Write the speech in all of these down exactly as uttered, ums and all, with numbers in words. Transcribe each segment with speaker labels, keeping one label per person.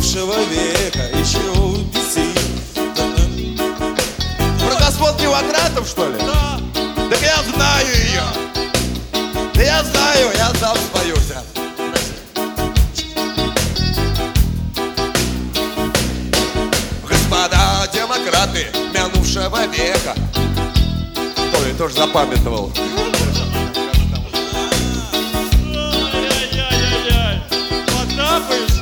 Speaker 1: минувшего века еще бесит.
Speaker 2: Про господ Килогратов, что ли?
Speaker 1: Да.
Speaker 2: Так я знаю ее. Да я знаю, я сам спою сейчас. Господа демократы минувшего века. Ой, тоже запамятовал.
Speaker 1: Ай-яй-яй-яй. Потапаешь?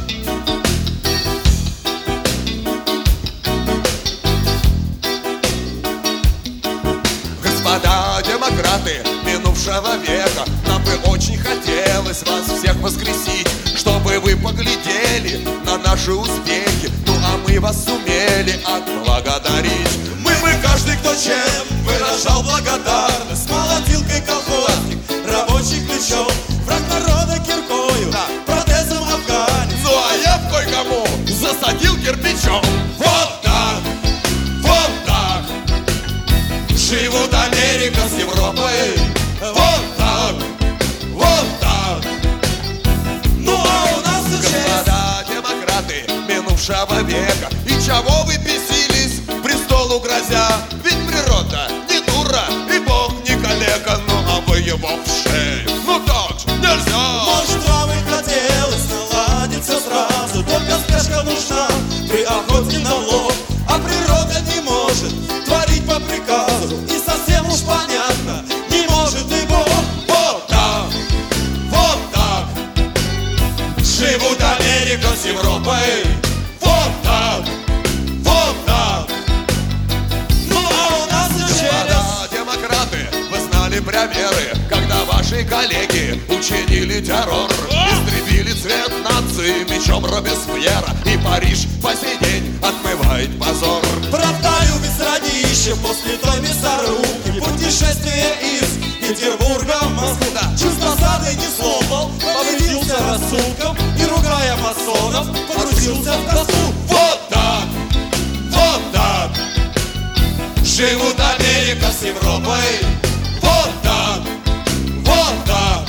Speaker 2: Господа демократы минувшего века, нам бы очень хотелось вас всех воскресить, чтобы вы поглядели на наши успехи, ну а мы вас сумели отблагодарить.
Speaker 1: Мы бы каждый, кто чем выражал благодарность. Молотилкой колхозник, рабочий ключом, враг народа киркою,
Speaker 2: Да.
Speaker 1: протезом афганец.
Speaker 2: Ну а я в кое-кому засадил кирпичом.
Speaker 1: Вот так, вот так живут Америка с Европой. Вот так, вот так. Ну а у нас уже
Speaker 2: Господа демократы минувшего века, и чего вы бесились, престолу грозя? Ведь природа не дура, и Бог не калека, ну а вы его в шею. Ну так же нельзя.
Speaker 1: может, вам и хотелось наладить все сразу, только спешка нужна при охоте на лов. А природа не может творить по приказу, и совсем уж понятно, не может и Бог. Вот так, вот так живут Америка с Европой. Вот так, вот так. Ну а у нас уже
Speaker 2: Господа демократы, вы знали примеры, когда ваши коллеги учинили террор, истребили цвет нации мечом Робеспьера, и Париж по сей день отмывает позор.
Speaker 1: Братаю без родища после той мясорубки, путешествие из Петербурга в Москву.
Speaker 2: Да.
Speaker 1: Чувство сады не слопал, повредился рассудком и, ругая масонов, погрузился в тоску. Вот так, вот так живут Америка с Европой. Вот так, вот так.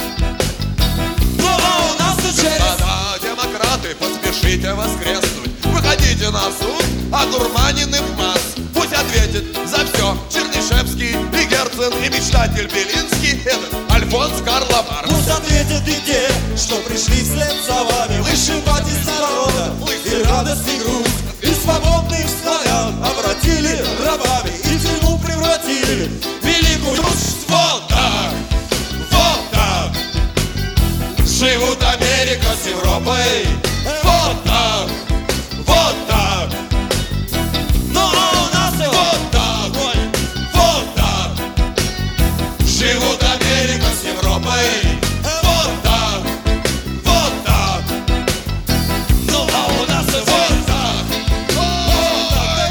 Speaker 1: Ну а у нас уже
Speaker 2: Господа демократы, поспешите воскреснуть, выходите на суд одурманенных масс. Пусть ответит за все Чернышевский и Герцен, и мечтатель Белинский, этот Альфонс Карло Маркс.
Speaker 1: пусть ответят и те, что пришли вслед за вами, вышибать из народа и радость, и грусть, и свободных славян обратили рабами, и тюрьму превратили в великую Русь. Вот так, вот так живут Америка с Европой. Вот так, вот так. Ну а у нас вот так, вот так живут Америка с Европой. Вот так, вот так. Ну а у нас вот так, вот так.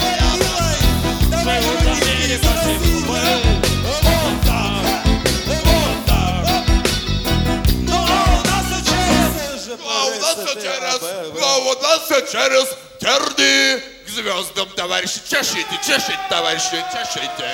Speaker 1: Живут Америка с Европой. Вот так, вот так. Ну а у нас через...
Speaker 2: А у нас все через, а у нас все через терни к звездам, товарищи. Чешите, чешите, товарищи, чешите.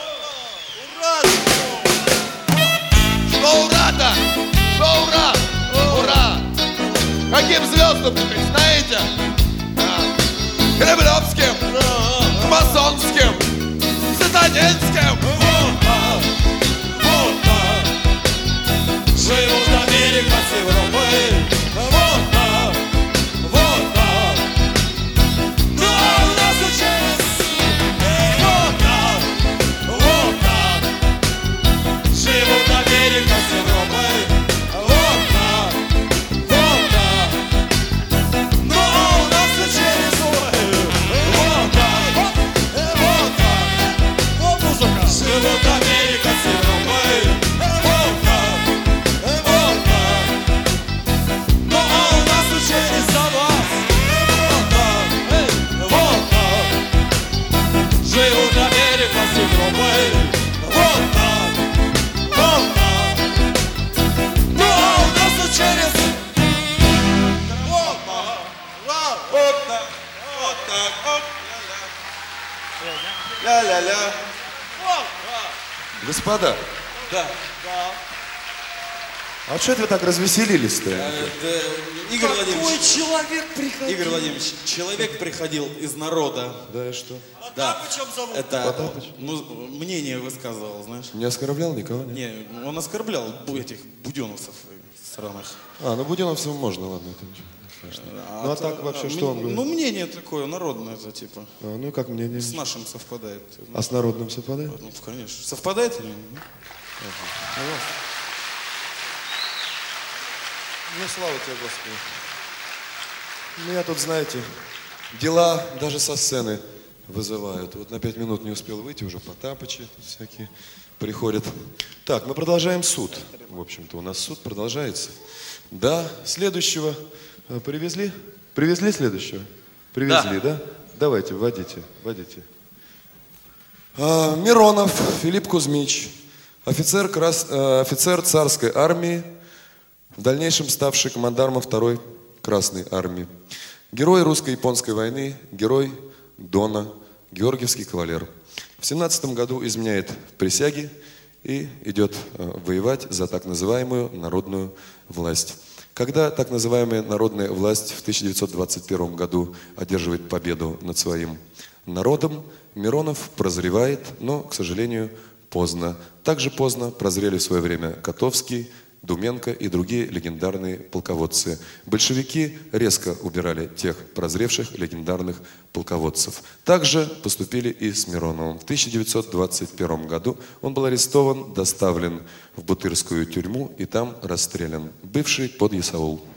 Speaker 2: Что ура-то? Что ура? Ура! Каким звездам теперь, знаете? А, Кремлевским, масонским, сатанинским.
Speaker 1: Вот так, вот так живут Америка с Европой. Вот так, вот так. Ну а у нас через... Вот так, вот так живут Америка с Европой. Вот так, вот так. Ну а у нас через... Вот так, вот так. Вот музыка. Живут Америка с Европой. Вот так, вот так. Ну а у нас через за вас. Вот так, вот так. Живут Америка с Европой. Вот так, вот так. Ну а у нас через... Вот так, вот так, вот так, вот. Ля-ля-ля.
Speaker 2: Господа,
Speaker 1: Да.
Speaker 3: А что это вы так развеселились-то?
Speaker 1: Э, да, Игорь Владимирович,
Speaker 4: человек приходил.
Speaker 1: Игорь Владимирович, человек приходил из народа.
Speaker 3: Да и что?
Speaker 1: Да.
Speaker 4: Потапычем зовут.
Speaker 1: Это
Speaker 3: Потапыч?
Speaker 1: ну, мнение высказывал, знаешь.
Speaker 3: Не оскорблял никого? Нет?
Speaker 1: Не, он оскорблял бу- этих буденовцев сраных.
Speaker 3: А, ну Буденовцеву можно, ладно, это ничего страшного. Ну а так вообще что он
Speaker 1: Ну,
Speaker 3: говорит?
Speaker 1: мнение такое, народное это типа.
Speaker 3: А, ну и как мнение?
Speaker 1: С нашим совпадает.
Speaker 3: А с народным совпадает?
Speaker 1: Ну, конечно. Совпадает или нет?
Speaker 3: Ну, слава тебе, Господи. Меня тут, знаете, дела даже со сцены вызывают. Вот на пять минут не успел выйти, уже Потапычи тут всякие приходят. Так, мы продолжаем суд. В общем-то, у нас суд продолжается. Да, следующего э, привезли? Привезли следующего? Привезли, да? Давайте, вводите, вводите. А, Миронов Филипп Кузьмич, офицер, крас... э, офицер царской армии, в дальнейшем ставший командармом второй Красной армии. Герой русско-японской войны, герой Дона, георгиевский кавалер. В семнадцатом году изменяет присяги и идет э, воевать за так называемую народную власть. Когда так называемая народная власть в тысяча девятьсот двадцать первом году одерживает победу над своим народом, Миронов прозревает, но, к сожалению, поздно. Также поздно прозрели в свое время Котовский, Думенко и другие легендарные полководцы. Большевики резко убирали тех прозревших легендарных полководцев. Также поступили и с Мироновым. В тысяча девятьсот двадцать первом году он был арестован, доставлен в Бутырскую тюрьму и там расстрелян. Бывший подъясаул.